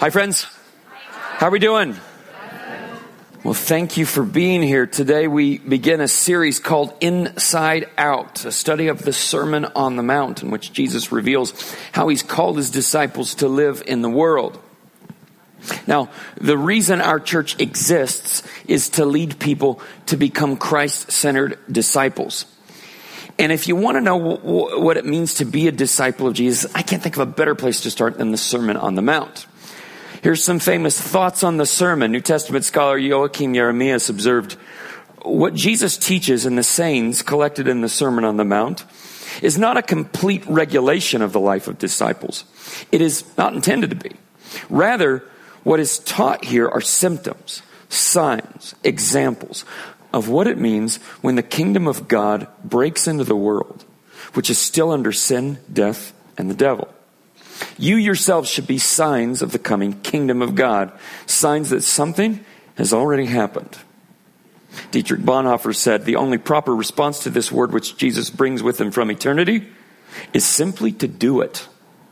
Hi, friends. How are we doing? Well, thank you for being here. Today we begin a series called Inside Out, a study of the Sermon on the Mount, in which Jesus reveals how he's called his disciples to live in the world. Now, the reason our church exists is to lead people to become Christ-centered disciples. And if you want to know what it means to be a disciple of Jesus, I can't think of a better place to start than the Sermon on the Mount. Here's some famous thoughts on the sermon. New Testament scholar Joachim Jeremias observed, what Jesus teaches in the sayings collected in the Sermon on the Mount is not a complete regulation of the life of disciples. It is not intended to be. Rather, what is taught here are symptoms, signs, examples of what it means when the kingdom of God breaks into the world, which is still under sin, death, and the devil. You yourselves should be signs of the coming kingdom of God, signs that something has already happened. Dietrich Bonhoeffer said, the only proper response to this word which Jesus brings with him from eternity is simply to do it.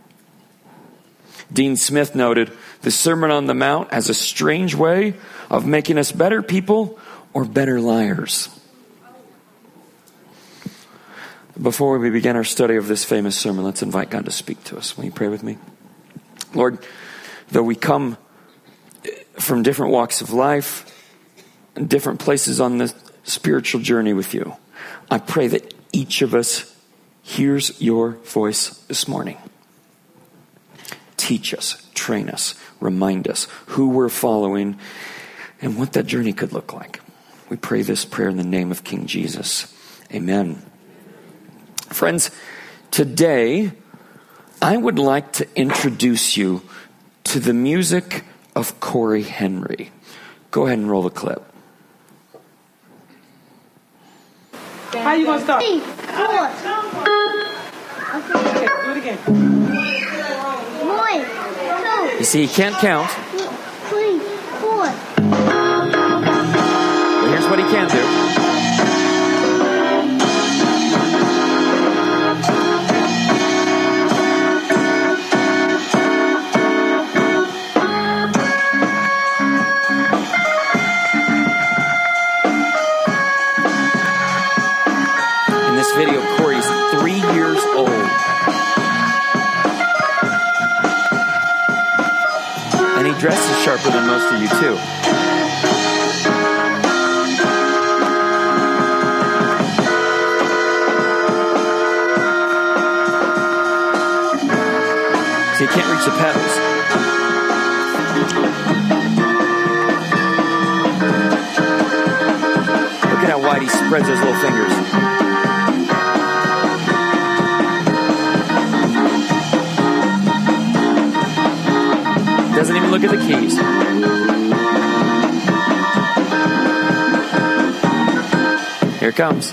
Dean Smith noted, the Sermon on the Mount has a strange way of making us better people or better liars. Before we begin our study of this famous sermon, let's invite God to speak to us. Will you pray with me? Lord, though we come from different walks of life, and different places on the spiritual journey with you, I pray that each of us hears your voice this morning. Teach us, train us, remind us who we're following and what that journey could look like. We pray this prayer in the name of King Jesus. Amen. Friends, today I would like to introduce you to the music of Corey Henry. Go ahead and roll the clip. How you gonna start? 3, 4. Okay, do it again. 1, 2. You see, he can't count. 3, 4. But here's what he can do. In this video, Corey's 3 years old. And he dresses sharper than most of you, too. So you can't reach the pedals. Look at how wide he spreads those little fingers. Doesn't even look at the keys. Here it comes.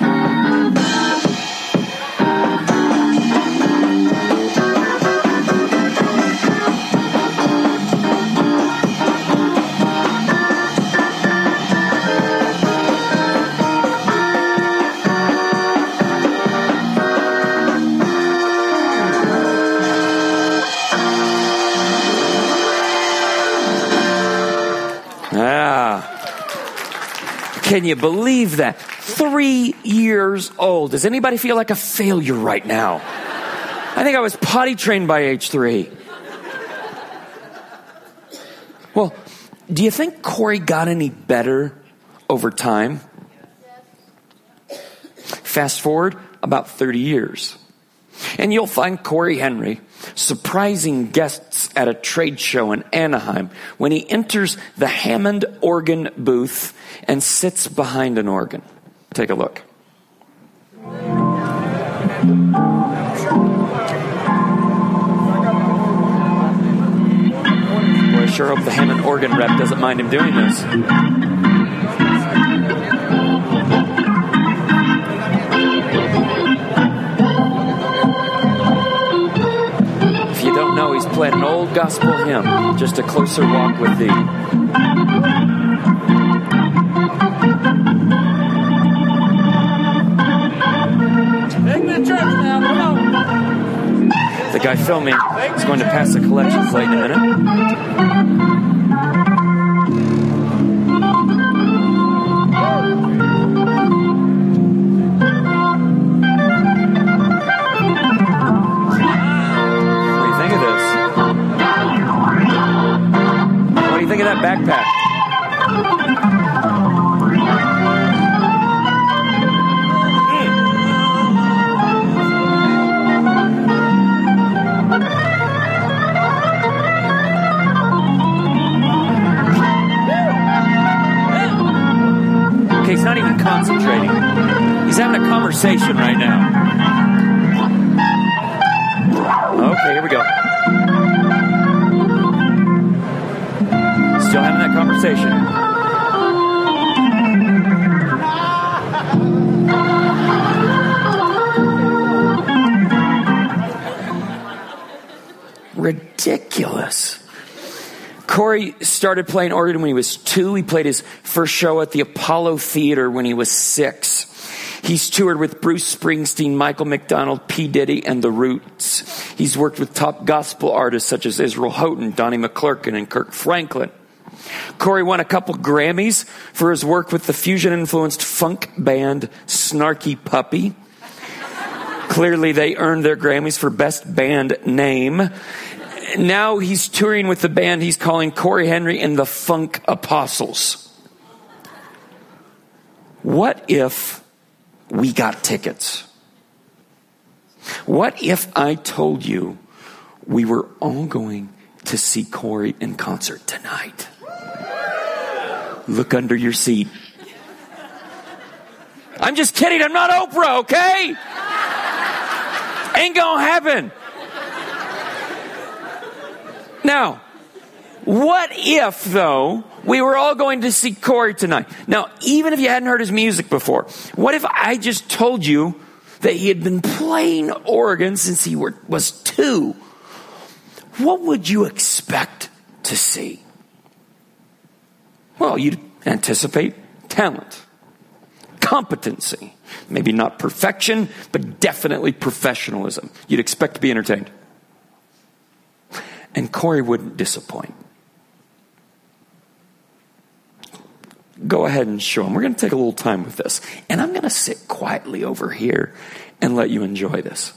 Can you believe that? 3 years old. Does anybody feel like a failure right now? I think I was potty trained by age 3. Well, do you think Corey got any better over time? Fast forward about 30 years. And you'll find Corey Henry surprising guests at a trade show in Anaheim when he enters the Hammond organ booth and sits behind an organ. Take a look. Boy, I sure hope the Hammond organ rep doesn't mind him doing this. If you don't know, he's played an old gospel hymn, Just a Closer Walk with Thee. Take me to church now, come on. The guy filming is going to pass the collection plate in a minute. that backpack. Okay, he's not even concentrating. He's having a conversation right now. Okay, here we go. Still having that conversation. Ridiculous. Corey started playing organ when he was 2. He played his first show at the Apollo Theater when he was 6. He's toured with Bruce Springsteen, Michael McDonald, P. Diddy, and The Roots. He's worked with top gospel artists such as Israel Houghton, Donnie McClurkin, and Kirk Franklin. Corey won a couple Grammys for his work with the fusion-influenced funk band Snarky Puppy. Clearly, they earned their Grammys for Best Band Name. Now he's touring with the band he's calling Corey Henry and the Funk Apostles. What if we got tickets? What if I told you we were all going to see Corey in concert tonight? Look under your seat. I'm just kidding. I'm not Oprah, okay? Ain't gonna happen. Now, what if, though, we were all going to see Corey tonight? Now, even if you hadn't heard his music before, what if I just told you that he had been playing organ since he was 2? What would you expect to see? Well, you'd anticipate talent, competency, maybe not perfection, but definitely professionalism. You'd expect to be entertained. And Corey wouldn't disappoint. Go ahead and show him. We're going to take a little time with this. And I'm going to sit quietly over here and let you enjoy this.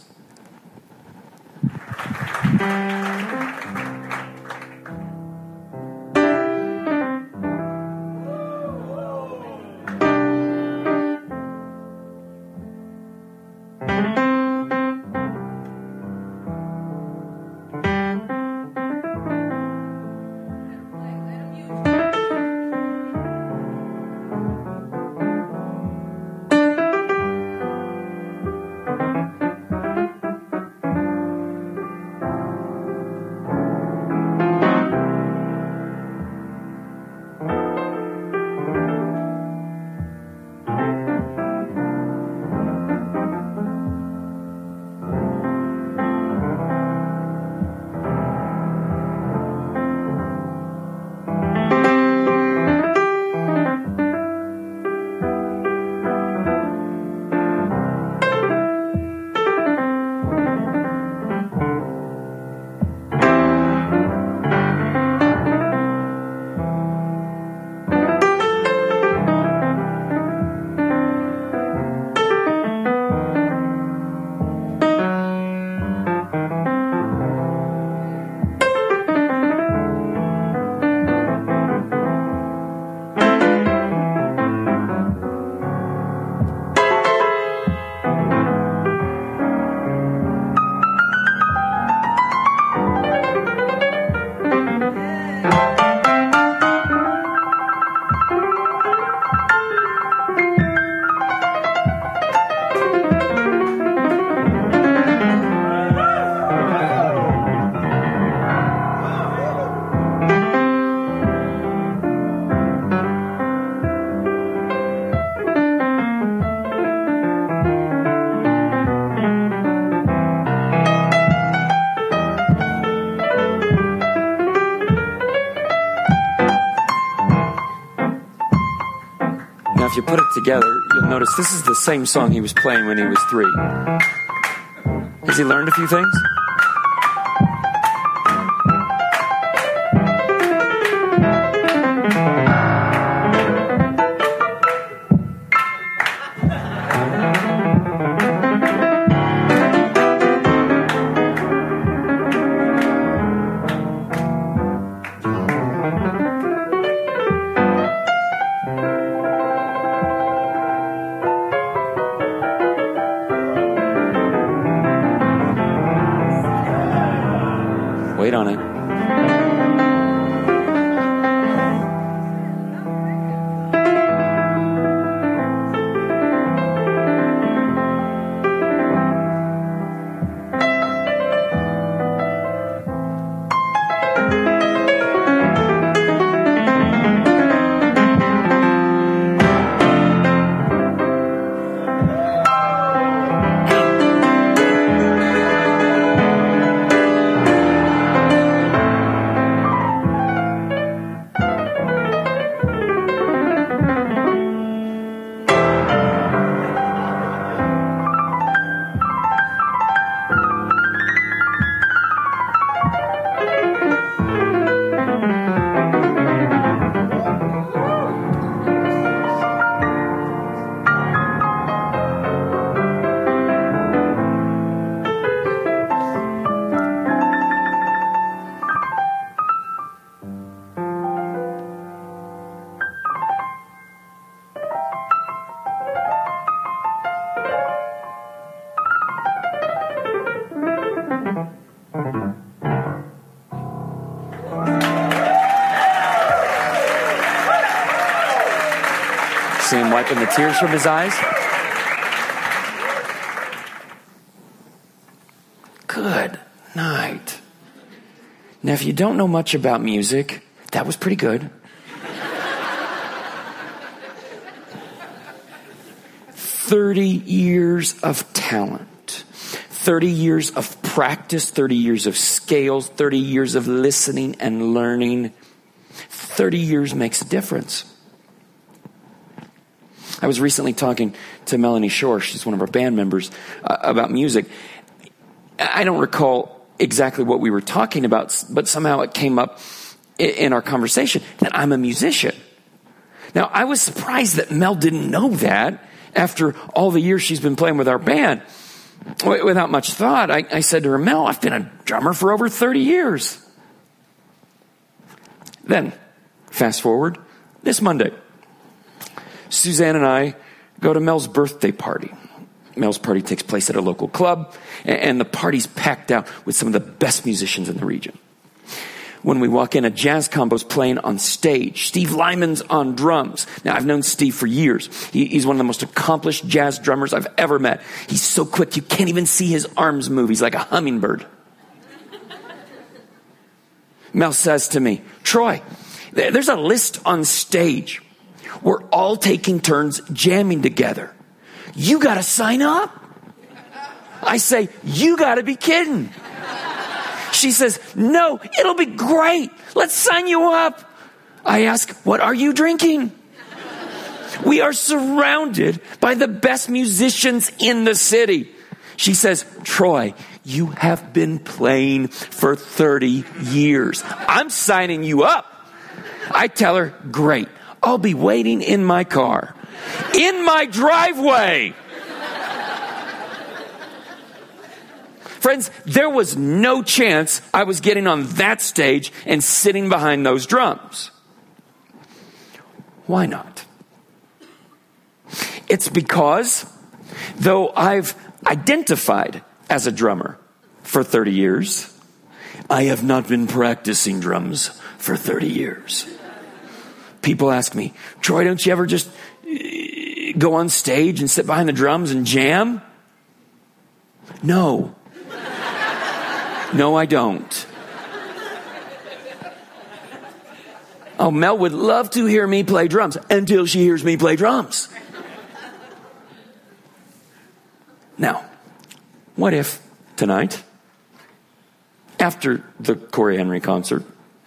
If you put it together, you'll notice this is the same song he was playing when he was 3. Has he learned a few things? See him wiping the tears from his eyes? Good night. Now, if you don't know much about music, that was pretty good. 30 years of talent, 30 years of practice, 30 years of scales, 30 years of listening and learning. 30 years makes a difference. I was recently talking to Melanie Shore, she's one of our band members, about music. I don't recall exactly what we were talking about, but somehow it came up in our conversation that I'm a musician. Now, I was surprised that Mel didn't know that after all the years she's been playing with our band. Without much thought, I said to her, Mel, I've been a drummer for over 30 years. Then, fast forward, this Monday, Suzanne and I go to Mel's birthday party. Mel's party takes place at a local club, and the party's packed out with some of the best musicians in the region. When we walk in, a jazz combo's playing on stage. Steve Lyman's on drums. Now, I've known Steve for years. He's one of the most accomplished jazz drummers I've ever met. He's so quick, you can't even see his arms move. He's like a hummingbird. Mel says to me, Troy, there's a list on stage. We're all taking turns jamming together. You got to sign up. I say, you got to be kidding. She says, no, it'll be great. Let's sign you up. I ask, what are you drinking? We are surrounded by the best musicians in the city. She says, Troy, you have been playing for 30 years. I'm signing you up. I tell her, great. I'll be waiting in my car, in my driveway. Friends, there was no chance I was getting on that stage and sitting behind those drums. Why not? It's because, though I've identified as a drummer for 30 years, I have not been practicing drums for 30 years. People ask me, Troy, don't you ever just go on stage and sit behind the drums and jam? No. No, I don't. Oh, Mel would love to hear me play drums until she hears me play drums. Now, what if tonight, after the Corey Henry concert,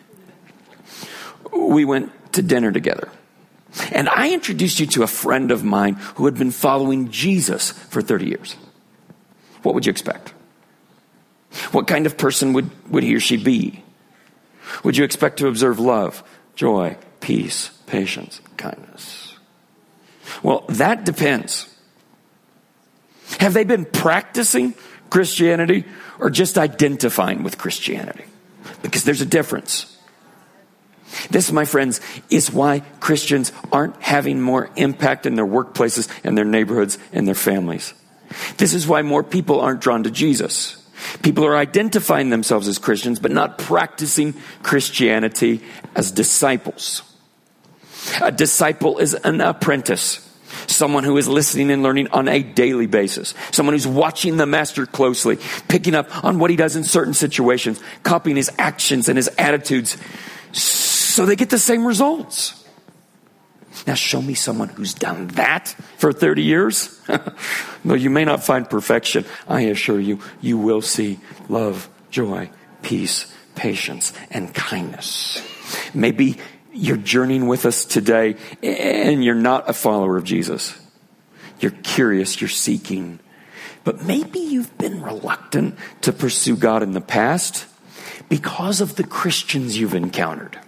we went to dinner together, and I introduced you to a friend of mine who had been following Jesus for 30 years? What would you expect? What kind of person would he or she be? Would you expect to observe love, joy, peace, patience, kindness? Well, that depends. Have they been practicing Christianity or just identifying with Christianity? Because there's a difference. This, my friends, is why Christians aren't having more impact in their workplaces and their neighborhoods and their families. This is why more people aren't drawn to Jesus. People are identifying themselves as Christians, but not practicing Christianity as disciples. A disciple is an apprentice, someone who is listening and learning on a daily basis, someone who's watching the master closely, picking up on what he does in certain situations, copying his actions and his attitudes so they get the same results. Now, show me someone who's done that for 30 years. Though you may not find perfection, I assure you, you will see love, joy, peace, patience, and kindness. Maybe you're journeying with us today and you're not a follower of Jesus. You're curious, you're seeking. But maybe you've been reluctant to pursue God in the past because of the Christians you've encountered.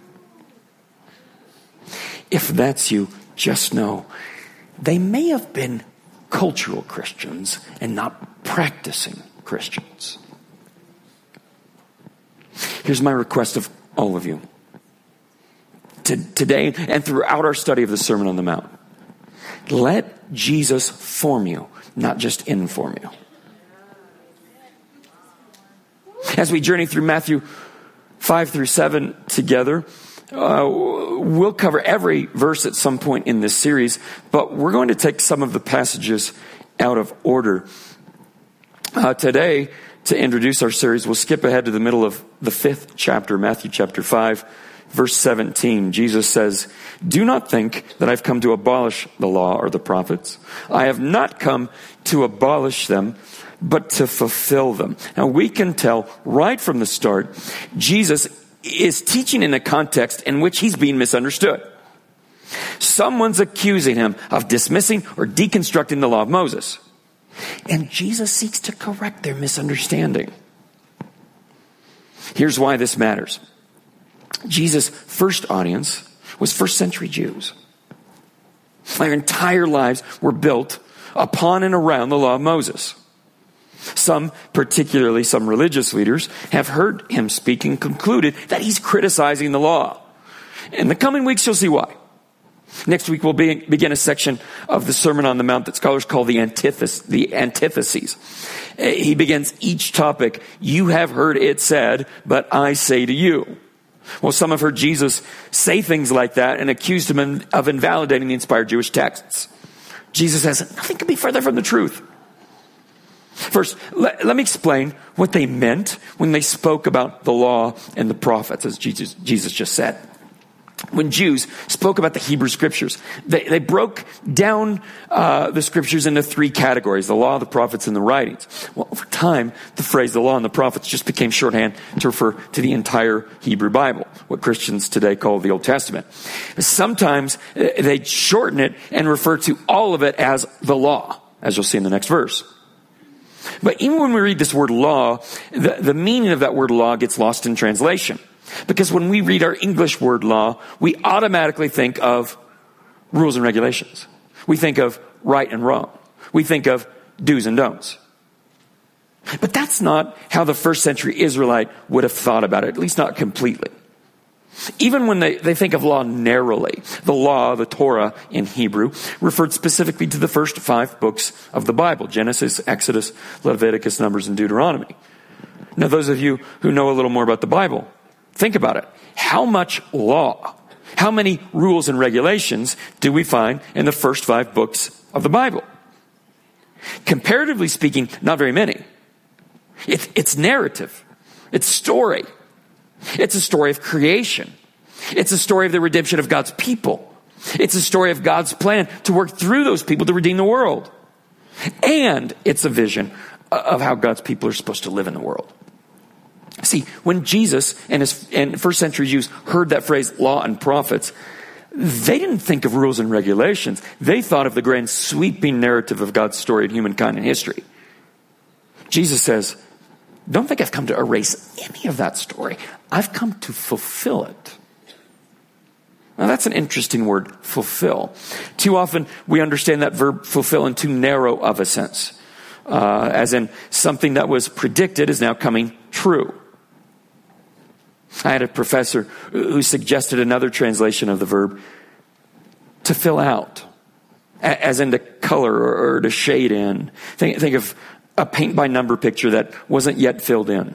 If that's you, just know they may have been cultural Christians and not practicing Christians. Here's my request of all of you. Today and throughout our study of the Sermon on the Mount, let Jesus form you, not just inform you. As we journey through Matthew 5 through 7 together, We'll cover every verse at some point in this series, but we're going to take some of the passages out of order. Today, to introduce our series, we'll skip ahead to the middle of the 5th chapter, Matthew chapter 5, verse 17. Jesus says, "Do not think that I've come to abolish the law or the prophets. I have not come to abolish them, but to fulfill them." Now we can tell right from the start, Jesus is teaching in a context in which he's being misunderstood. Someone's accusing him of dismissing or deconstructing the law of Moses. And Jesus seeks to correct their misunderstanding. Here's why this matters. Jesus' first audience was first century Jews. Their entire lives were built upon and around the law of Moses. Some, particularly some religious leaders, have heard him speak and concluded that he's criticizing the law. In the coming weeks, you'll see why. Next week, we'll begin a section of the Sermon on the Mount that scholars call the antitheses. He begins each topic, "You have heard it said, but I say to you." Well, some have heard Jesus say things like that and accused him of invalidating the inspired Jewish texts. Jesus says, nothing could be further from the truth. First, let me explain what they meant when they spoke about the law and the prophets, as Jesus just said. When Jews spoke about the Hebrew scriptures, they broke down the scriptures into 3 categories: the law, the prophets, and the writings. Well, over time, the phrase the law and the prophets just became shorthand to refer to the entire Hebrew Bible, what Christians today call the Old Testament. Sometimes they shorten it and refer to all of it as the law, as you'll see in the next verse. But even when we read this word law, the meaning of that word law gets lost in translation. Because when we read our English word law, we automatically think of rules and regulations. We think of right and wrong. We think of do's and don'ts. But that's not how the first century Israelite would have thought about it, at least not completely. Even when they think of law narrowly, the law, the Torah in Hebrew, referred specifically to the first 5 books of the Bible: Genesis, Exodus, Leviticus, Numbers, and Deuteronomy. Now, those of you who know a little more about the Bible, think about it. How much law, how many rules and regulations do we find in the first 5 books of the Bible? Comparatively speaking, not very many. It's narrative. It's story. It's a story of creation. It's a story of the redemption of God's people. It's a story of God's plan to work through those people to redeem the world. And it's a vision of how God's people are supposed to live in the world. See, when Jesus and first century Jews heard that phrase, law and prophets, they didn't think of rules and regulations. They thought of the grand sweeping narrative of God's story in humankind and history. Jesus says, don't think I've come to erase any of that story. I've come to fulfill it. Now that's an interesting word, fulfill. Too often we understand that verb fulfill in too narrow of a sense. As in something that was predicted is now coming true. I had a professor who suggested another translation of the verb, to fill out, as in to color or to shade in. Think of a paint by number picture that wasn't yet filled in.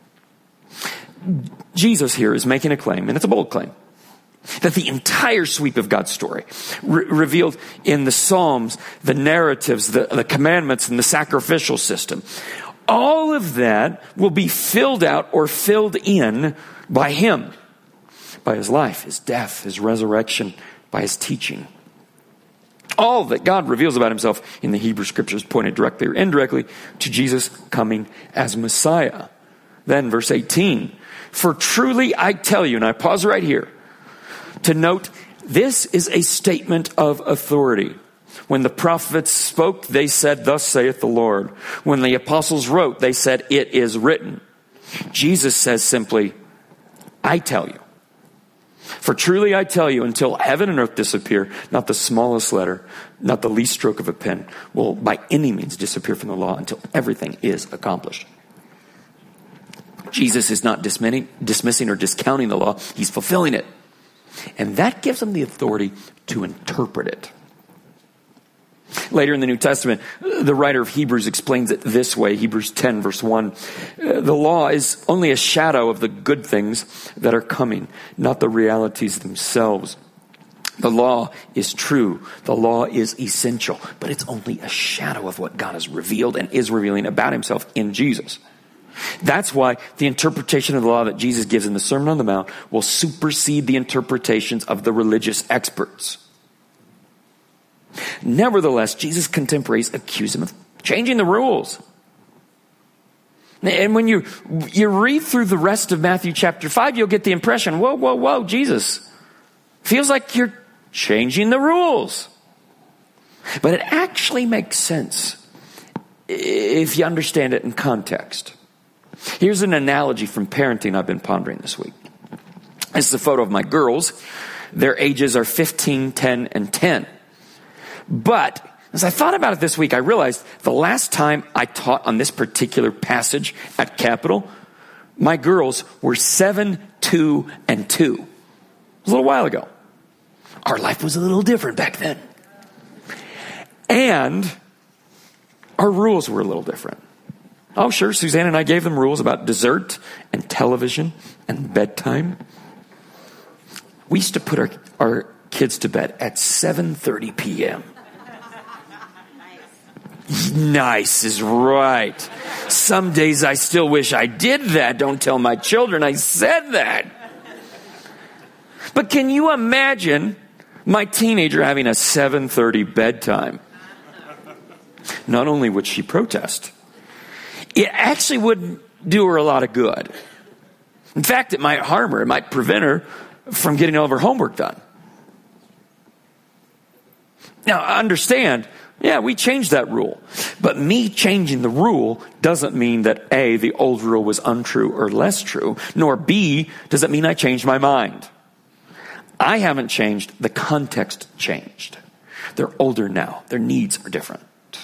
Jesus here is making a claim, and it's a bold claim, that the entire sweep of God's story, revealed in the Psalms, the narratives, the commandments, and the sacrificial system, all of that will be filled out or filled in by him, by his life, his death, his resurrection, by his teaching. All that God reveals about himself in the Hebrew scriptures pointed directly or indirectly to Jesus coming as Messiah. Then verse 18, for truly I tell you, and I pause right here to note, this is a statement of authority. When the prophets spoke, they said, thus saith the Lord. When the apostles wrote, they said, it is written. Jesus says simply, I tell you. For truly I tell you, until heaven and earth disappear, not the smallest letter, not the least stroke of a pen will by any means disappear from the law until everything is accomplished. Jesus is not dismissing or discounting the law. He's fulfilling it. And that gives him the authority to interpret it. Later in the New Testament, the writer of Hebrews explains it this way, Hebrews 10, verse 1. The law is only a shadow of the good things that are coming, not the realities themselves. The law is true. The law is essential, but it's only a shadow of what God has revealed and is revealing about himself in Jesus. That's why the interpretation of the law that Jesus gives in the Sermon on the Mount will supersede the interpretations of the religious experts. Nevertheless, Jesus' contemporaries accuse him of changing the rules. And when you read through the rest of Matthew chapter 5, you'll get the impression, whoa, Jesus. Feels like you're changing the rules. But it actually makes sense if you understand it in context. Here's an analogy from parenting I've been pondering this week. This is a photo of my girls. Their ages are 15, 10, and 10. But as I thought about it this week, I realized the last time I taught on this particular passage at Capitol, my girls were 7, 2, and 2. It was a little while ago. Our life was a little different back then. And our rules were a little different. Oh, sure, Suzanne and I gave them rules about dessert and television and bedtime. We used to put our kids to bed at 7:30 p.m. Nice is right. Some days I still wish I did that. Don't tell my children I said that. But can you imagine my teenager having a 7:30 bedtime? Not only would she protest, it actually wouldn't do her a lot of good. In fact, it might harm her. It might prevent her from getting all of her homework done. Now, understand, yeah, we changed that rule. But me changing the rule doesn't mean that A, the old rule was untrue or less true, nor B, does it mean I changed my mind. I haven't changed. The context changed. They're older now. Their needs are different.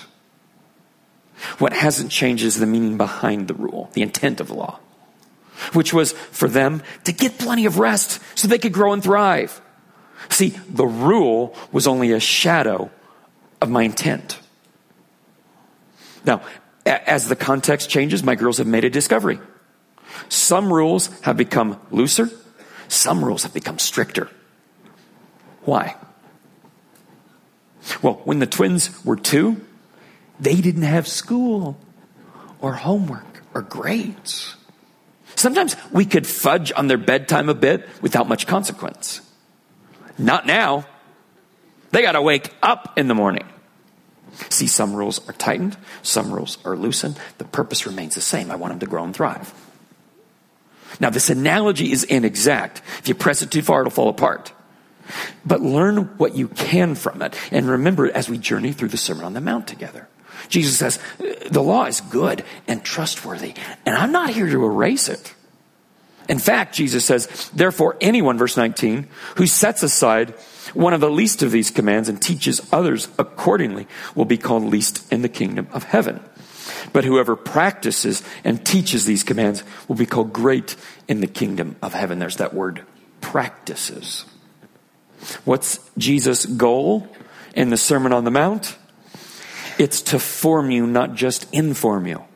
What hasn't changed is the meaning behind the rule, the intent of the law, which was for them to get plenty of rest so they could grow and thrive. See, the rule was only a shadow of my intent. Now, as the context changes, my girls have made a discovery. Some rules have become looser. Some rules have become stricter. Why? Well, when the twins were 2, they didn't have school or homework or grades. Sometimes we could fudge on their bedtime a bit without much consequence. Not now. They got to wake up in the morning. See, some rules are tightened. Some rules are loosened. The purpose remains the same. I want them to grow and thrive. Now, this analogy is inexact. If you press it too far, it'll fall apart. But learn what you can from it. And remember it as we journey through the Sermon on the Mount together. Jesus says, the law is good and trustworthy, and I'm not here to erase it. In fact, Jesus says, therefore, anyone, verse 19, who sets aside one of the least of these commands and teaches others accordingly will be called least in the kingdom of heaven. But whoever practices and teaches these commands will be called great in the kingdom of heaven. There's that word, practices. What's Jesus' goal in the Sermon on the Mount? It's to form you, not just inform you.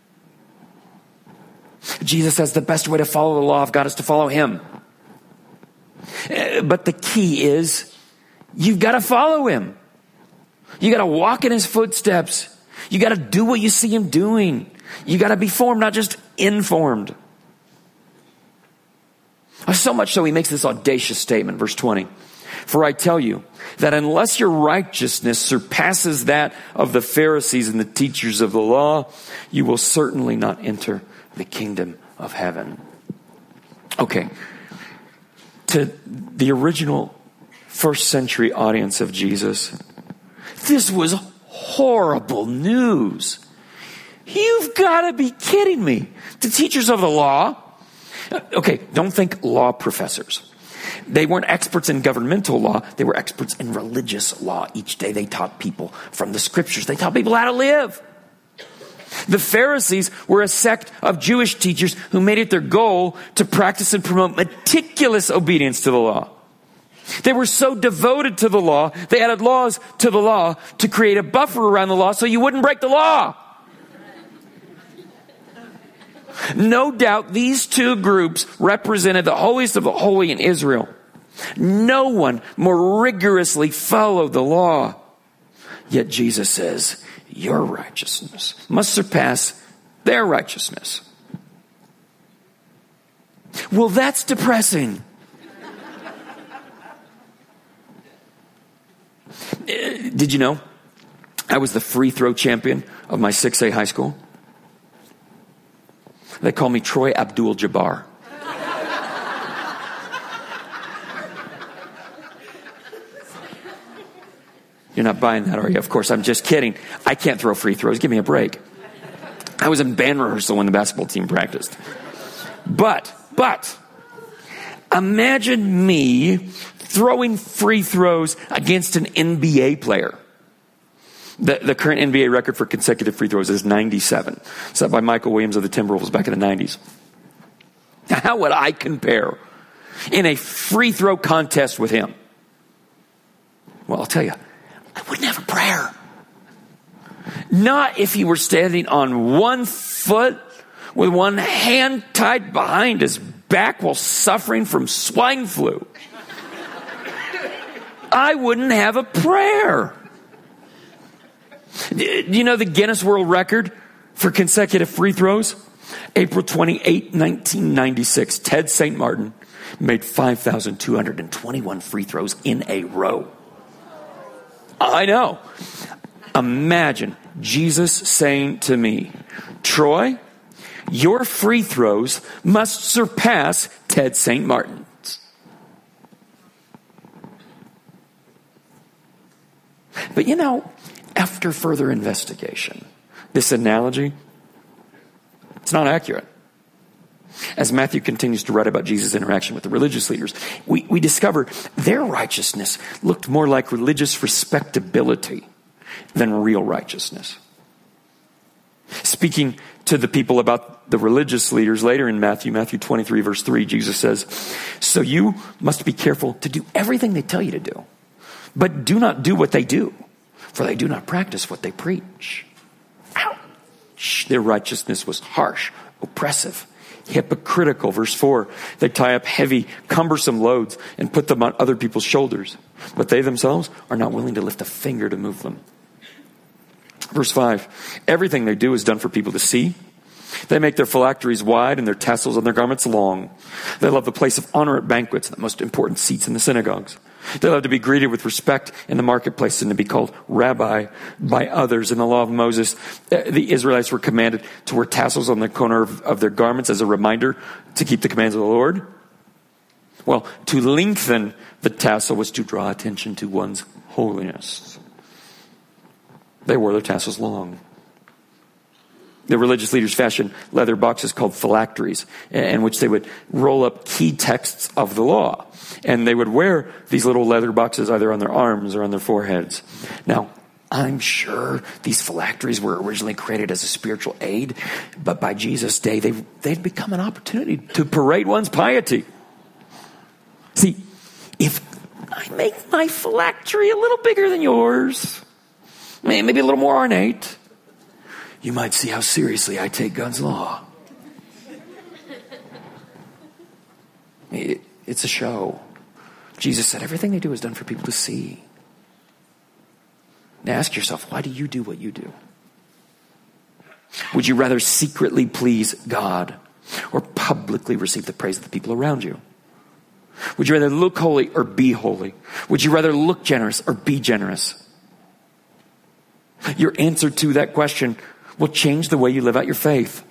Jesus says the best way to follow the law of God is to follow him. But the key is you've got to follow him. You got to walk in his footsteps. You got to do what you see him doing. You got to be formed, not just informed. So much so he makes this audacious statement, verse 20. For I tell you that unless your righteousness surpasses that of the Pharisees and the teachers of the law, you will certainly not enter the kingdom of heaven. Okay. To the original first century audience of Jesus, this was horrible news. You've got to be kidding me. The teachers of the law. Okay, don't think law professors. They weren't experts in governmental law. They were experts in religious law. Each day they taught people from the scriptures. They taught people how to live. The Pharisees were a sect of Jewish teachers who made it their goal to practice and promote meticulous obedience to the law. They were so devoted to the law, they added laws to the law to create a buffer around the law so you wouldn't break the law. No doubt these two groups represented the holiest of the holy in Israel. No one more rigorously followed the law. Yet Jesus says, your righteousness must surpass their righteousness. Well, that's depressing. Did you know I was the free throw champion of my 6A high school? They call me Troy Abdul-Jabbar. You're not buying that, are you? Of course, I'm just kidding. I can't throw free throws. Give me a break. I was in band rehearsal when the basketball team practiced. But, imagine me throwing free throws against an NBA player. The current NBA record for consecutive free throws is 97, set by Michael Williams of the Timberwolves back in the 90s. Now, how would I compare in a free throw contest with him? Well, I'll tell you, I wouldn't have a prayer. Not if he were standing on one foot with one hand tied behind his back while suffering from swine flu. I wouldn't have a prayer. Do you know the Guinness World Record for consecutive free throws? April 28, 1996, Ted St. Martin made 5,221 free throws in a row. I know. Imagine Jesus saying to me, Troy, your free throws must surpass Ted St. Martin's. But you know, after further investigation, this analogy, it's not accurate. As Matthew continues to write about Jesus' interaction with the religious leaders, we discover their righteousness looked more like religious respectability than real righteousness. Speaking to the people about the religious leaders later in Matthew 23 verse 3, Jesus says, so you must be careful to do everything they tell you to do, but do not do what they do, for they do not practice what they preach. Ouch! Their righteousness was harsh, oppressive, hypocritical. Verse 4, they tie up heavy, cumbersome loads and put them on other people's shoulders, but they themselves are not willing to lift a finger to move them. Verse 5, everything they do is done for people to see. They make their phylacteries wide and their tassels on their garments long. They love the place of honor at banquets and the most important seats in the synagogues. They love to be greeted with respect in the marketplace and to be called rabbi by others. In the law of Moses, the Israelites were commanded to wear tassels on the corner of their garments as a reminder to keep the commands of the Lord. Well, to lengthen the tassel was to draw attention to one's holiness. They wore their tassels long. The religious leaders fashioned leather boxes called phylacteries, in which they would roll up key texts of the law. And they would wear these little leather boxes either on their arms or on their foreheads. Now, I'm sure these phylacteries were originally created as a spiritual aid, but by Jesus' day, they'd become an opportunity to parade one's piety. See, if I make my phylactery a little bigger than yours, maybe a little more ornate, you might see how seriously I take God's law. It's a show. Jesus said everything they do is done for people to see. Now ask yourself, why do you do what you do? Would you rather secretly please God or publicly receive the praise of the people around you? Would you rather look holy or be holy? Would you rather look generous or be generous? Your answer to that question will change the way you live out your faith.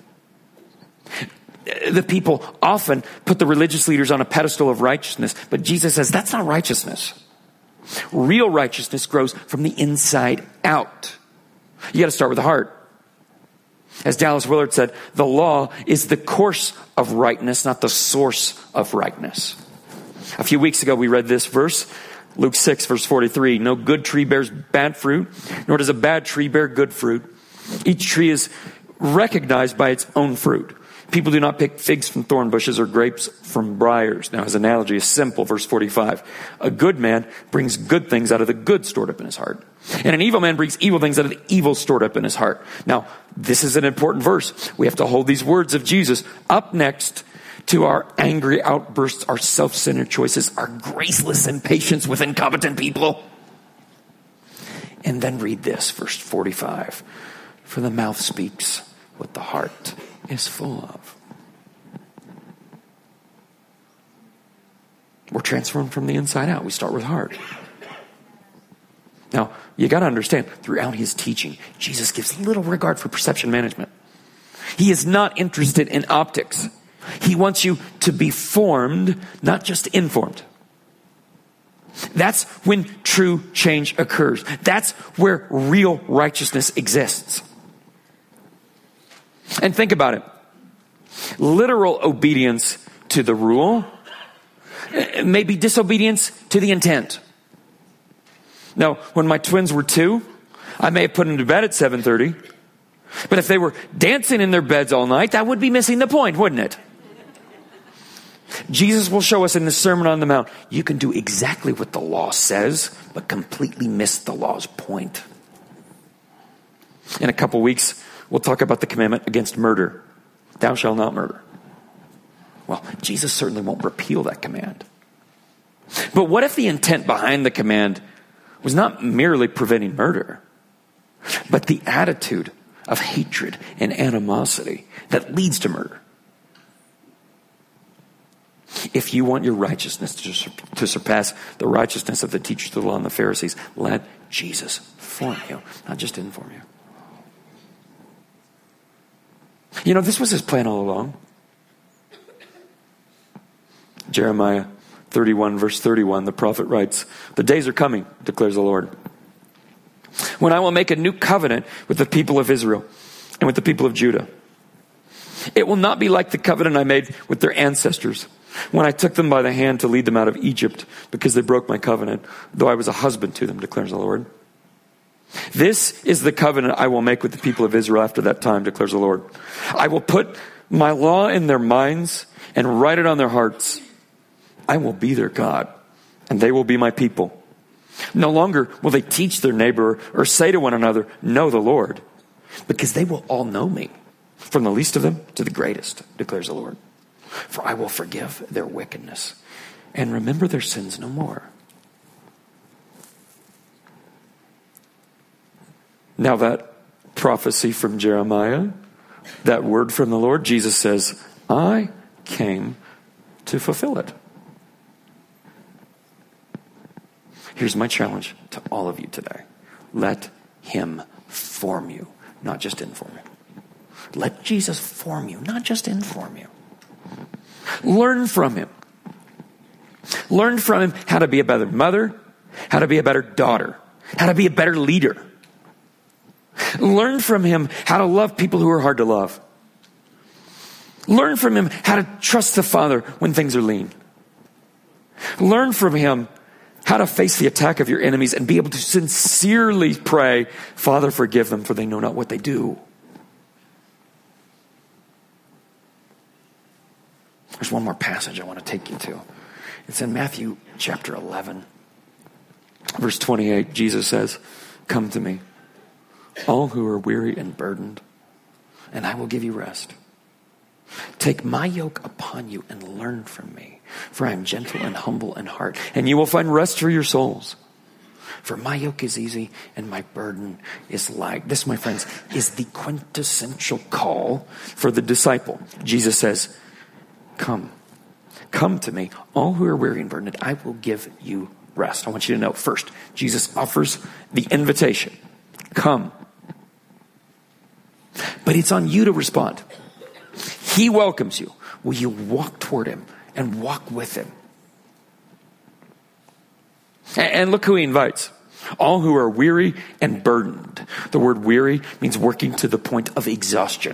The people often put the religious leaders on a pedestal of righteousness, but Jesus says that's not righteousness. Real righteousness grows from the inside out. You got to start with the heart. As Dallas Willard said, the law is the course of rightness, not the source of rightness. A few weeks ago, we read this verse, Luke 6, verse 43. No good tree bears bad fruit, nor does a bad tree bear good fruit. Each tree is recognized by its own fruit. People do not pick figs from thorn bushes or grapes from briars. Now his analogy is simple. Verse 45. A good man brings good things out of the good stored up in his heart. And an evil man brings evil things out of the evil stored up in his heart. Now, this is an important verse. We have to hold these words of Jesus up next to our angry outbursts, our self-centered choices, our graceless impatience with incompetent people. And then read this, verse 45. For the mouth speaks what the heart is full of. We're transformed from the inside out. We start with heart. Now, you got to understand, throughout his teaching, Jesus gives little regard for perception management. He is not interested in optics. He wants you to be formed, not just informed. That's when true change occurs. That's where real righteousness exists. And think about it. Literal obedience to the rule may be disobedience to the intent. Now, when my twins were 2, I may have put them to bed at 7:30. But if they were dancing in their beds all night, that would be missing the point, wouldn't it? Jesus will show us in the Sermon on the Mount, you can do exactly what the law says, but completely miss the law's point. In a couple weeks, we'll talk about the commandment against murder. Thou shalt not murder. Well, Jesus certainly won't repeal that command. But what if the intent behind the command was not merely preventing murder, but the attitude of hatred and animosity that leads to murder? If you want your righteousness to surpass the righteousness of the teachers of the law and the Pharisees, let Jesus form you, not just inform you. You know, this was his plan all along. Jeremiah 31, verse 31, the prophet writes, the days are coming, declares the Lord, when I will make a new covenant with the people of Israel and with the people of Judah. It will not be like the covenant I made with their ancestors when I took them by the hand to lead them out of Egypt, because they broke my covenant, though I was a husband to them, declares the Lord. This is the covenant I will make with the people of Israel after that time, declares the Lord. I will put my law in their minds and write it on their hearts. I will be their God, and they will be my people. No longer will they teach their neighbor or say to one another, know the Lord, because they will all know me, from the least of them to the greatest, declares the Lord. For I will forgive their wickedness and remember their sins no more. Now that prophecy from Jeremiah, that word from the Lord, Jesus says, I came to fulfill it. Here's my challenge to all of you today. Let him form you, not just inform you. Let Jesus form you, not just inform you. Learn from him. Learn from him how to be a better mother, how to be a better daughter, how to be a better leader. Learn from him how to love people who are hard to love. Learn from him how to trust the Father when things are lean. Learn from him how to face the attack of your enemies and be able to sincerely pray, Father, forgive them, for they know not what they do. There's one more passage I want to take you to. It's in Matthew chapter 11, verse 28. Jesus says, come to me, all who are weary and burdened, and I will give you rest. Take my yoke upon you and learn from me, for I am gentle and humble in heart, and you will find rest for your souls. For my yoke is easy and my burden is light. This, my friends, is the quintessential call for the disciple. Jesus says, come to me, all who are weary and burdened, I will give you rest. I want you to know, first, Jesus offers the invitation. Come. But it's on you to respond. He welcomes you. Will you walk toward him and walk with him? And look who he invites. All who are weary and burdened. The word weary means working to the point of exhaustion.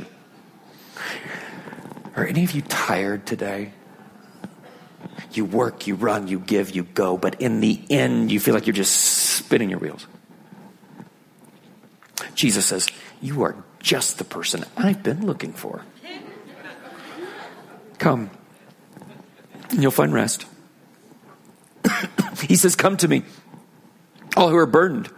Are any of you tired today? You work, you run, you give, you go, but in the end, you feel like you're just spinning your wheels. Jesus says, you are just the person I've been looking for. Come, and you'll find rest. He says, come to me, all who are burdened.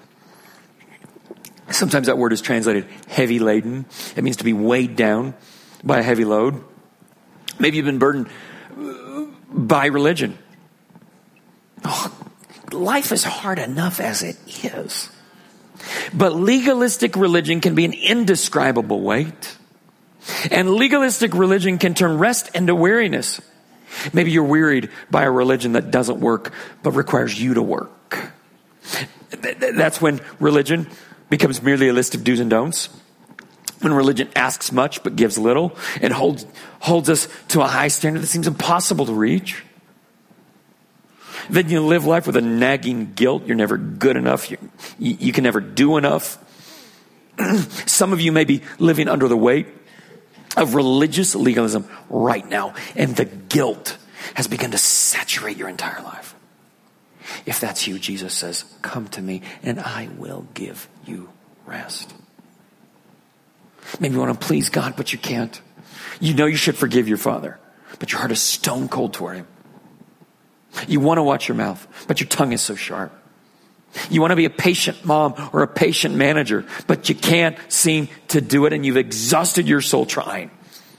Sometimes that word is translated heavy laden. It means to be weighed down by a heavy load. Maybe you've been burdened by religion. Oh, life is hard enough as it is. But legalistic religion can be an indescribable weight. And legalistic religion can turn rest into weariness. Maybe you're wearied by a religion that doesn't work, but requires you to work. That's when religion becomes merely a list of do's and don'ts. When religion asks much, but gives little. It holds us to a high standard that seems impossible to reach. Then you live life with a nagging guilt. You're never good enough. You can never do enough. Some of you may be living under the weight of religious legalism right now, and the guilt has begun to saturate your entire life. If that's you, Jesus says, come to me and I will give you rest. Maybe you want to please God, but you can't. You know you should forgive your father, but your heart is stone cold toward him. You want to watch your mouth, but your tongue is so sharp. You want to be a patient mom or a patient manager, but you can't seem to do it, and you've exhausted your soul trying.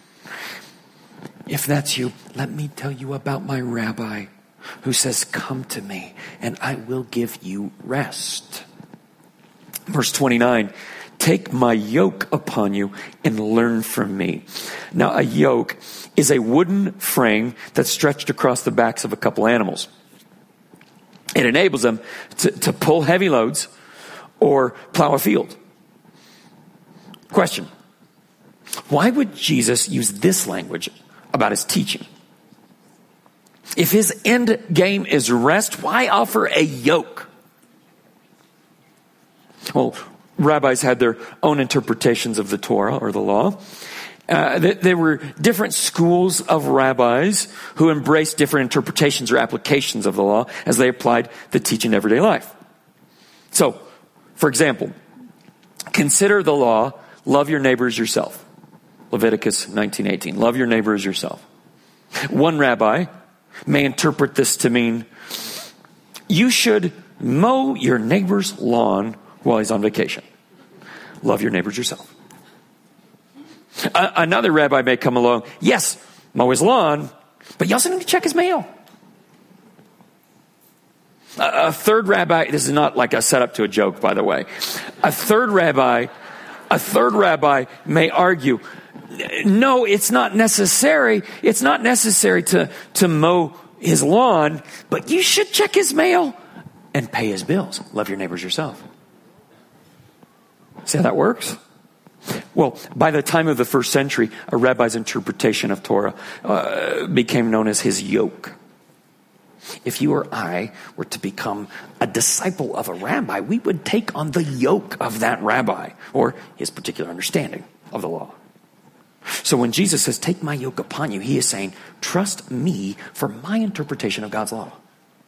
If that's you, let me tell you about my rabbi who says, come to me and I will give you rest. Verse 29, take my yoke upon you and learn from me. Now, a yoke is a wooden frame that's stretched across the backs of a couple animals. It enables them to pull heavy loads or plow a field. Question: why would Jesus use this language about his teaching? If his end game is rest, why offer a yoke? Well, rabbis had their own interpretations of the Torah or the law. There were different schools of rabbis who embraced different interpretations or applications of the law as they applied the teaching in everyday life. So, for example, consider the law, love your neighbor as yourself. Leviticus 19:18, love your neighbor as yourself. One rabbi may interpret this to mean you should mow your neighbor's lawn while he's on vacation. Love your neighbor as yourself. Another rabbi may come along, yes, mow his lawn, but you also need to check his mail. A third rabbi, this is not like a setup to a joke, by the way. A third rabbi may argue, no, it's not necessary. It's not necessary to mow his lawn, but you should check his mail and pay his bills. Love your neighbors yourself. See how that works? Well, by the time of the first century, a rabbi's interpretation of Torah became known as his yoke. If you or I were to become a disciple of a rabbi, we would take on the yoke of that rabbi or his particular understanding of the law. So when Jesus says, take my yoke upon you, he is saying, trust me for my interpretation of God's law.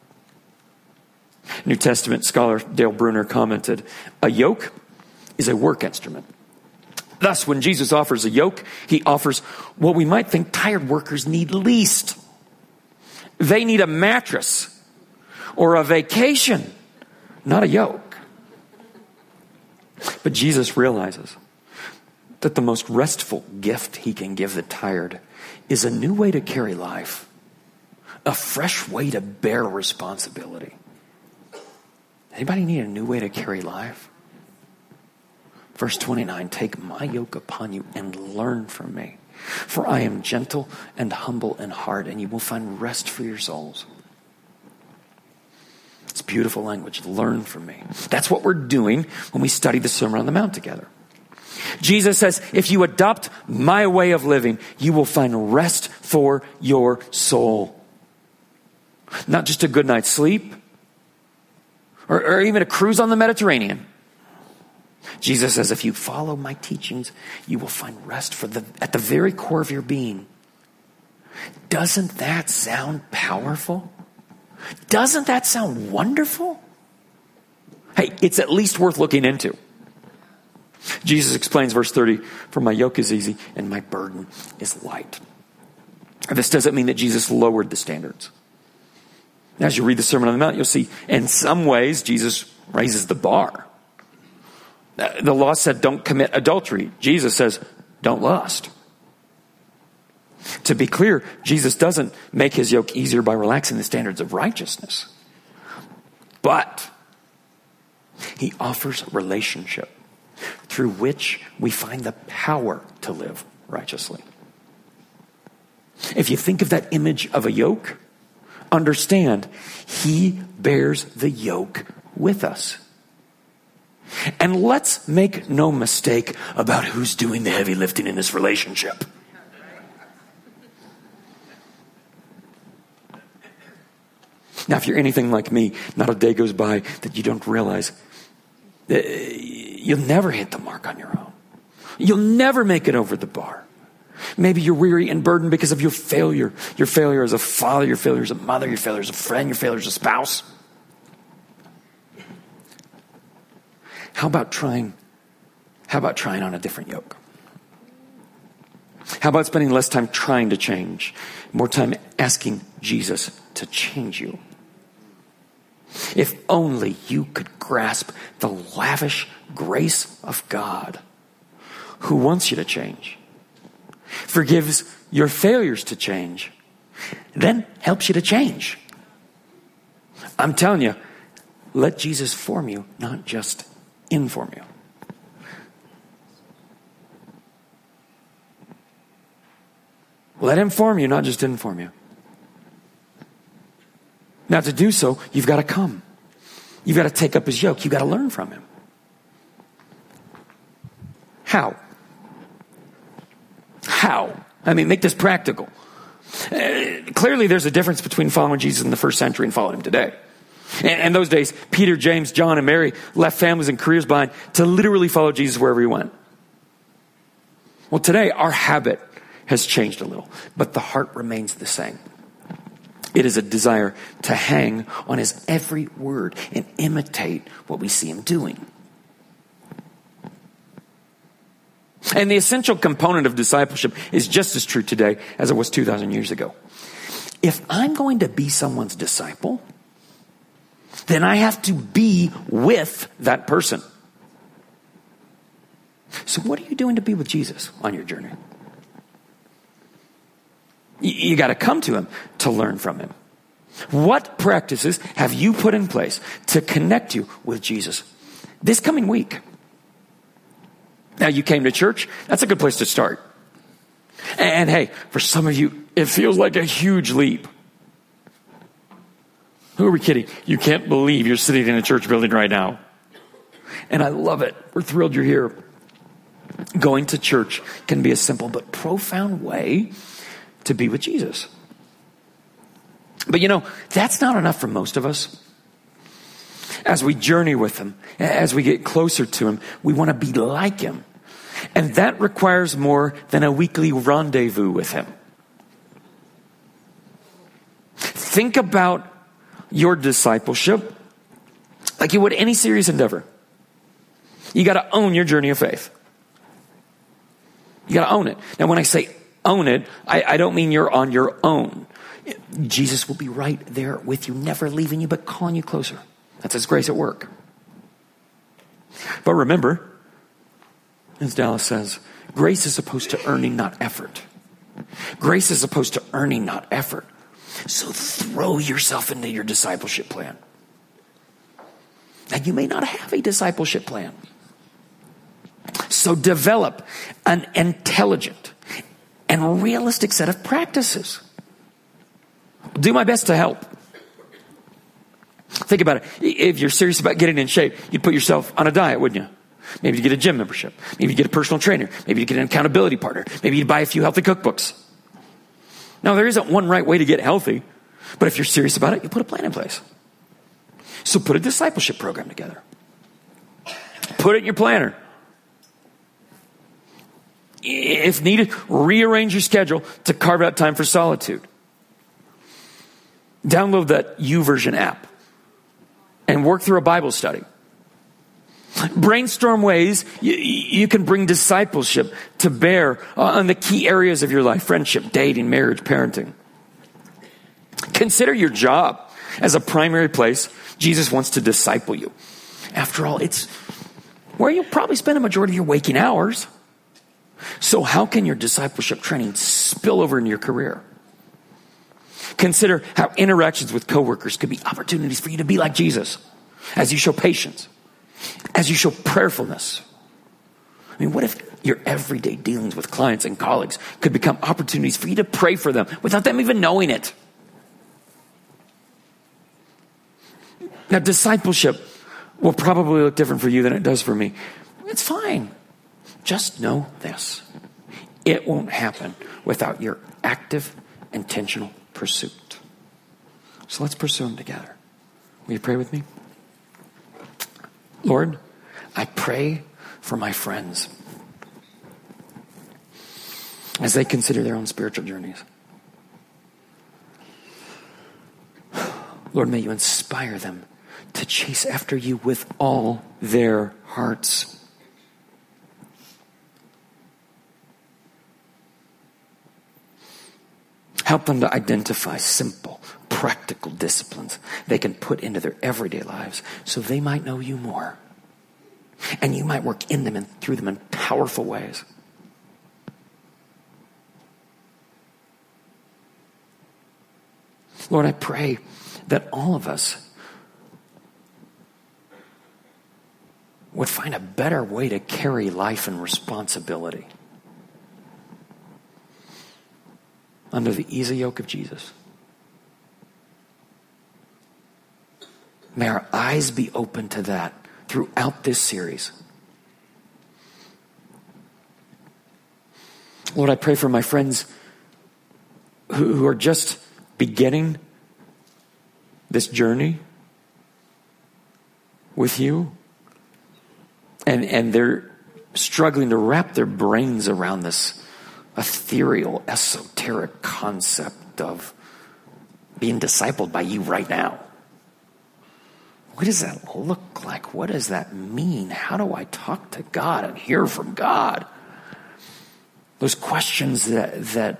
New Testament scholar Dale Bruner commented, a yoke is a work instrument. Thus, when Jesus offers a yoke, he offers what we might think tired workers need least. They need a mattress or a vacation, not a yoke. But Jesus realizes that the most restful gift he can give the tired is a new way to carry life, a fresh way to bear responsibility. Anybody need a new way to carry life? Verse 29, take my yoke upon you and learn from me. For I am gentle and humble in heart, and you will find rest for your souls. It's beautiful language. Learn from me. That's what we're doing when we study the Sermon on the Mount together. Jesus says, if you adopt my way of living, you will find rest for your soul. Not just a good night's sleep or even a cruise on the Mediterranean. Jesus says, if you follow my teachings, you will find rest at the very core of your being. Doesn't that sound powerful? Doesn't that sound wonderful? Hey, it's at least worth looking into. Jesus explains verse 30, for my yoke is easy and my burden is light. This doesn't mean that Jesus lowered the standards. As you read the Sermon on the Mount, you'll see in some ways Jesus raises the bar. The law said don't commit adultery. Jesus says don't lust. To be clear, Jesus doesn't make his yoke easier by relaxing the standards of righteousness. But he offers relationship through which we find the power to live righteously. If you think of that image of a yoke, understand he bears the yoke with us. And let's make no mistake about who's doing the heavy lifting in this relationship. Now, if you're anything like me, not a day goes by that you don't realize that you'll never hit the mark on your own. You'll never make it over the bar. Maybe you're weary and burdened because of your failure. Your failure as a father, your failure as a mother, your failure as a friend, your failure as a spouse. How about trying on a different yoke? How about spending less time trying to change, more time asking Jesus to change you? If only you could grasp the lavish grace of God, who wants you to change, forgives your failures to change, then helps you to change. I'm telling you, let Jesus form you, not just inform you. Let him form you, not just inform you. Now, to do so, you've got to come. You've got to take up his yoke. You've got to learn from him. How? I mean, make this practical. Clearly, there's a difference between following Jesus in the first century and following him today. And those days, Peter, James, John, and Mary left families and careers behind to literally follow Jesus wherever he went. Well, today, our habit has changed a little, but the heart remains the same. It is a desire to hang on his every word and imitate what we see him doing. And the essential component of discipleship is just as true today as it was 2,000 years ago. If I'm going to be someone's disciple, then I have to be with that person. So what are you doing to be with Jesus on your journey? You got to come to him to learn from him. What practices have you put in place to connect you with Jesus this coming week? Now, you came to church. That's a good place to start. And hey, for some of you, it feels like a huge leap. Who are we kidding? You can't believe you're sitting in a church building right now. And I love it. We're thrilled you're here. Going to church can be a simple but profound way to be with Jesus. But that's not enough for most of us. As we journey with him, as we get closer to him, we want to be like him. And that requires more than a weekly rendezvous with him. Think about your discipleship like you would any serious endeavor. You got to own your journey of faith. You got to own it. Now, when I say own it, I don't mean you're on your own. Jesus will be right there with you, never leaving you, but calling you closer. That's his grace at work. But remember, as Dallas says, grace is opposed to earning, not effort. Grace is opposed to earning, not effort. So throw yourself into your discipleship plan. Now, you may not have a discipleship plan. So develop an intelligent and realistic set of practices. Do my best to help. Think about it. If you're serious about getting in shape, you'd put yourself on a diet, wouldn't you? Maybe you get a gym membership. Maybe you get a personal trainer. Maybe you get an accountability partner. Maybe you buy a few healthy cookbooks. Now, there isn't one right way to get healthy, but if you're serious about it, you put a plan in place. So put a discipleship program together. Put it in your planner. If needed, rearrange your schedule to carve out time for solitude. Download that YouVersion app and work through a Bible study. Brainstorm ways you can bring discipleship to bear on the key areas of your life: friendship, dating, marriage, parenting. Consider your job as a primary place Jesus wants to disciple you. After all, it's where you'll probably spend a majority of your waking hours. So how can your discipleship training spill over into your career? Consider how interactions with coworkers could be opportunities for you to be like Jesus as you show patience, as you show prayerfulness. I mean, what if your everyday dealings with clients and colleagues could become opportunities for you to pray for them without them even knowing it? Now, discipleship will probably look different for you than it does for me. It's fine. Just know this: it won't happen without your active, intentional pursuit. So let's pursue them together. Will you pray with me? Lord, I pray for my friends as they consider their own spiritual journeys. Lord, may you inspire them to chase after you with all their hearts. Help them to identify simple, practical disciplines they can put into their everyday lives so they might know you more. And you might work in them and through them in powerful ways. Lord, I pray that all of us would find a better way to carry life and responsibility under the easy yoke of Jesus. May our eyes be open to that throughout this series. Lord, I pray for my friends who are just beginning this journey with you, and they're struggling to wrap their brains around this ethereal, esoteric concept of being discipled by you right now. What does that look like? What does that mean? How do I talk to God and hear from God? Those questions those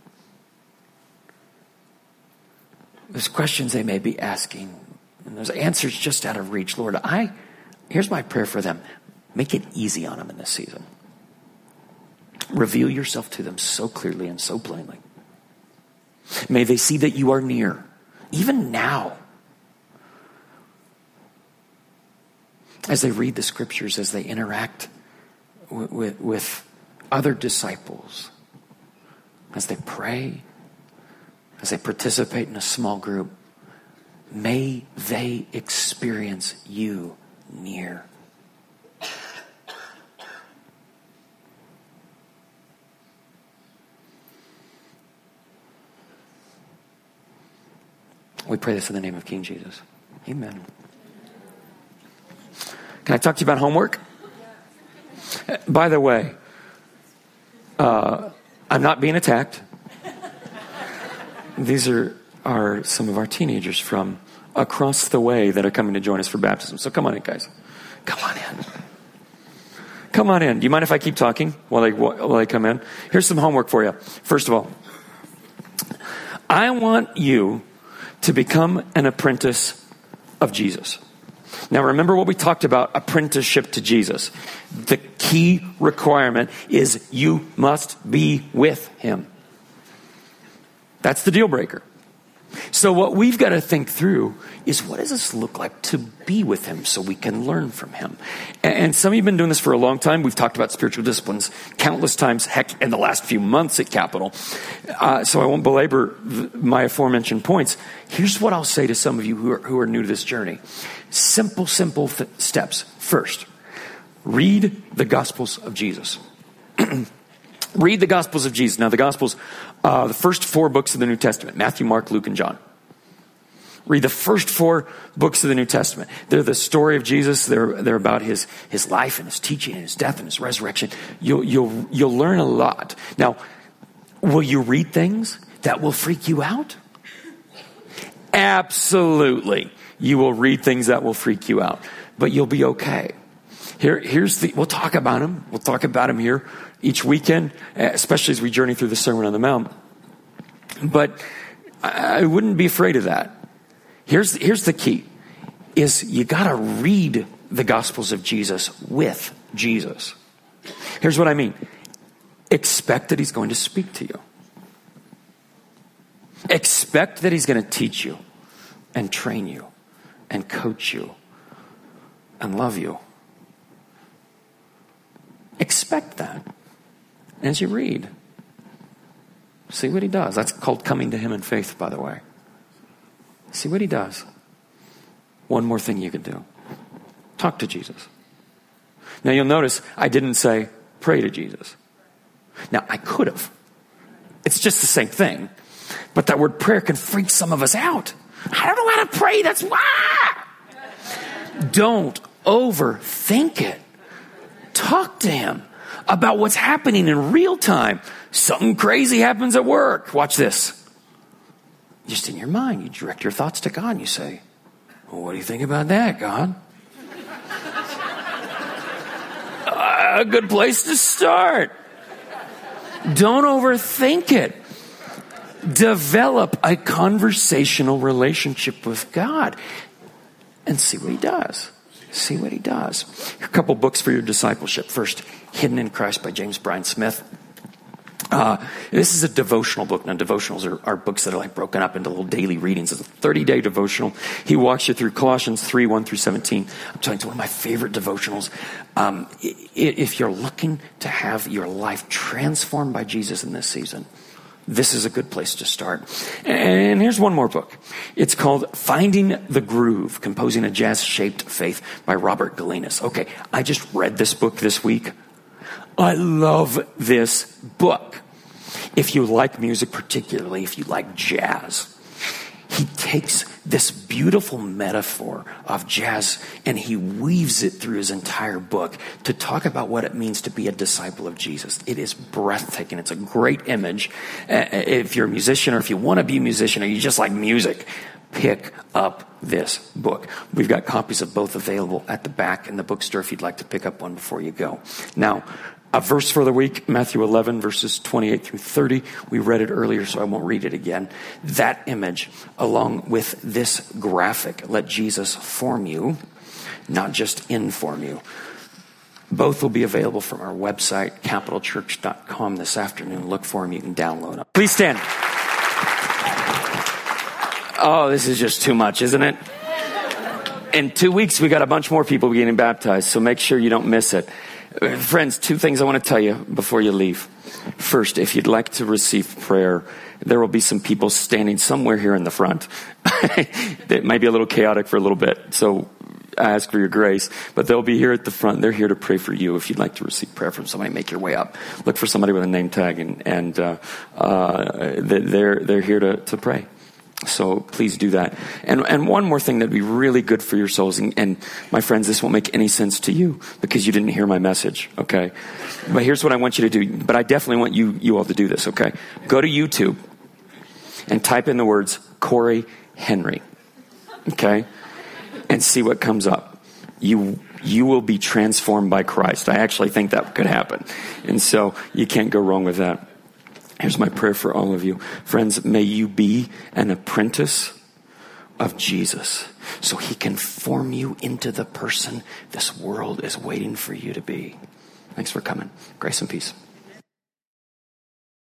questions they may be asking, and those answers just out of reach. Lord, here's my prayer for them. Make it easy on them in this season. Reveal yourself to them so clearly and so plainly. May they see that you are near, even now. As they read the scriptures, as they interact with other disciples, as they pray, as they participate in a small group, may they experience you near. We pray this in the name of King Jesus. Amen. Can I talk to you about homework? By the way, I'm not being attacked. These are some of our teenagers from across the way that are coming to join us for baptism. So come on in, guys. Come on in. Come on in. Do you mind if I keep talking while they come in? Here's some homework for you. First of all, I want you to become an apprentice of Jesus. Now remember what we talked about apprenticeship to Jesus. The key requirement is you must be with him. That's the deal breaker. So what we've got to think through is, what does this look like to be with him so we can learn from him? And some of you have been doing this for a long time. We've talked about spiritual disciplines countless times, heck, in the last few months at Capital. So I won't belabor my aforementioned points. Here's what I'll say to some of you who are new to this journey. Simple steps. First, read the Gospels of Jesus. Read the Gospels of Jesus. Now, the Gospels, the first 4 books of the New Testament: Matthew, Mark, Luke, and John. Read the first 4 books of the New Testament. They're the story of Jesus. They're about his life and his teaching and his death and his resurrection. You'll learn a lot. Now, will you read things that will freak you out? Absolutely. You will read things that will freak you out, but you'll be okay. We'll talk about him. We'll talk about him here each weekend, especially as we journey through the Sermon on the Mount. But I wouldn't be afraid of that. Here's the key, is you got to read the Gospels of Jesus with Jesus. Here's what I mean. Expect that he's going to speak to you. Expect that he's going to teach you and train you and coach you and love you. Expect that as you read. See what he does. That's called coming to him in faith, by the way. See what he does. One more thing you can do. Talk to Jesus. Now you'll notice I didn't say pray to Jesus. Now I could have. It's just the same thing. But that word prayer can freak some of us out. I don't know how to pray. That's why. Don't overthink it. Talk to him about what's happening in real time. Something crazy happens at work. Watch this. Just in your mind, you direct your thoughts to God and you say, well, what do you think about that, God? A good place to start. Don't overthink it. Develop a conversational relationship with God and see what he does. See what he does. A couple books for your discipleship. First, Hidden in Christ by James Bryan Smith. This is a devotional book. Now, devotionals are books that are like broken up into little daily readings. It's a 30-day devotional. He walks you through Colossians 3, 1 through 17. I'm telling you, it's one of my favorite devotionals. If you're looking to have your life transformed by Jesus in this season, this is a good place to start. And here's one more book. It's called Finding the Groove, Composing a Jazz-Shaped Faith by Robert Galinas. Okay, I just read this book this week. I love this book. If you like music, particularly if you like jazz, he takes this beautiful metaphor of jazz and he weaves it through his entire book to talk about what it means to be a disciple of Jesus. It is breathtaking. It's a great image. If you're a musician or if you want to be a musician or you just like music, pick up this book. We've got copies of both available at the back in the bookstore if you'd like to pick up one before you go. Now, a verse for the week, Matthew 11, verses 28 through 30. We read it earlier, so I won't read it again. That image, along with this graphic, let Jesus form you, not just inform you. Both will be available from our website, capitalchurch.com, this afternoon. Look for them. You can download them. Please stand. Oh, this is just too much, isn't it? In 2 weeks, we got a bunch more people getting baptized, so make sure you don't miss it. Friends, two things I want to tell you before you leave. First, if you'd like to receive prayer, there will be some people standing somewhere here in the front. It might be a little chaotic for a little bit, so I ask for your grace. But they'll be here at the front. They're here to pray for you. If you'd like to receive prayer from somebody, make your way up. Look for somebody with a name tag, and they're here to pray. So please do that. And one more thing that'd be really good for your souls. And my friends, this won't make any sense to you because you didn't hear my message, okay? But here's what I want you to do. But I definitely want you all to do this, okay? Go to YouTube and type in the words Corey Henry, okay? And see what comes up. You will be transformed by Christ. I actually think that could happen. And so you can't go wrong with that. Here's my prayer for all of you. Friends, may you be an apprentice of Jesus so he can form you into the person this world is waiting for you to be. Thanks for coming. Grace and peace.